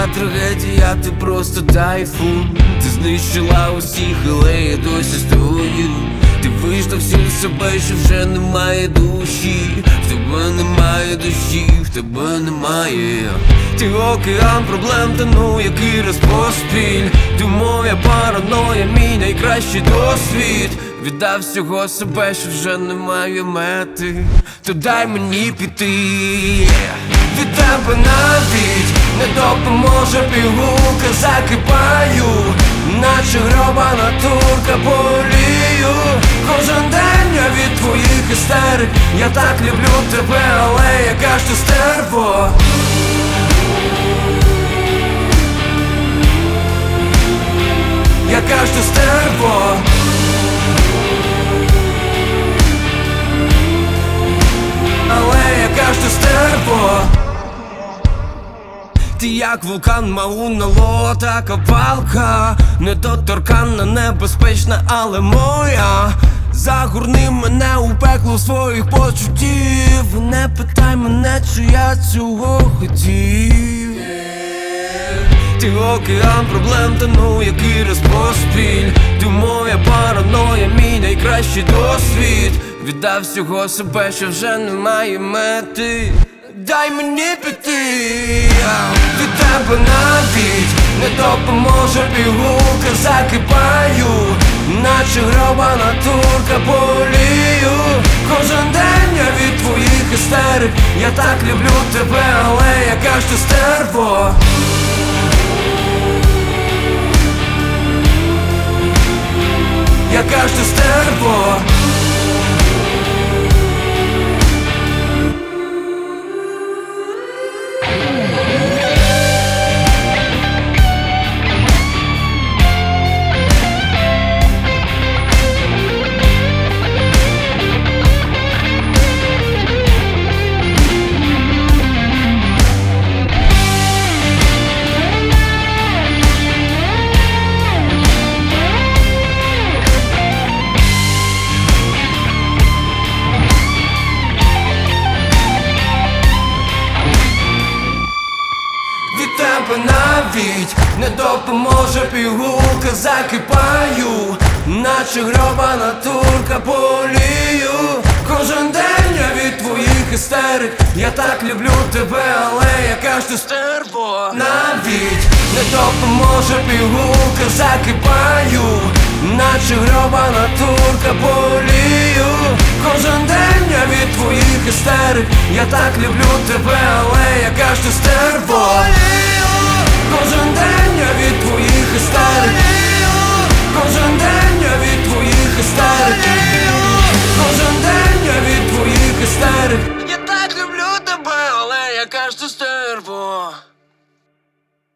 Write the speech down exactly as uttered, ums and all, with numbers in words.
жодна трагедія, ти просто тайфун. Ти знищила усіх, але я досі стою. Ти вийшла всю себе, що вже немає душі. В тебе немає душі, в тебе немає. Ти океан проблем, тону, який раз поспіль. Ти моя параноя, мій найкращий досвід. Віддав всього себе, що вже немає мети. То дай мені піти. Від тебе навіть не допоможе пігулка. Закипаю, наче гробана турка, болію. Кожен день я від твоїх істерик. Я так люблю тебе, але яка ж ти стерво. Яка ж ти стерво. Але яка ж ти стерво. Ти як вулкан, Мауна Лоа, така палка. Недоторканна, небезпечна, але моя. Загорни мене у пекло своїх почуттів. Не питай мене, чи я цього хотів. Ти океан проблем, тону, який раз поспіль. Ти моя параноя, мій найкращий досвід. Віддав всього себе, що вже немає мети. Дай мені піти. Від тебе навіть не допоможе пігулка. Закипаю, наче гробана турка, болію. Кожен день я від твоїх істерик. Я так люблю тебе, але яка ж ти стерво. Яка ж ти стерво. Навіть не допоможе пігулка. Закипаю, наче гробана турка, болію. Кожен день я від твоїх істерик. Я так люблю тебе, але яка ж ти стерво. Навіть не допоможе пігулка. Закипаю, наче гробана турка, болію. Кожен день я від твоїх істерик. Я так люблю тебе, але яка ж ти стерво. Кожен день я від твоїх істерик.